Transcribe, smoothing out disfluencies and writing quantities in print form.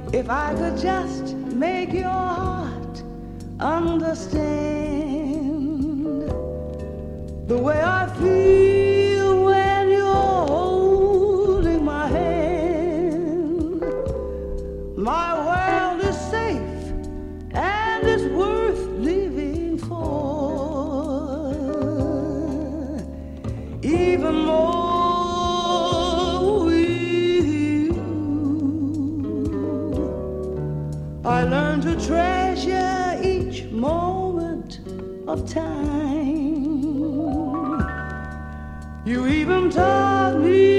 If I could just make your heart understand the way I feel when you're holding my hand. My world is safe and it's worth living for, even more with you. I learned to treasure each moment of time. You even taught me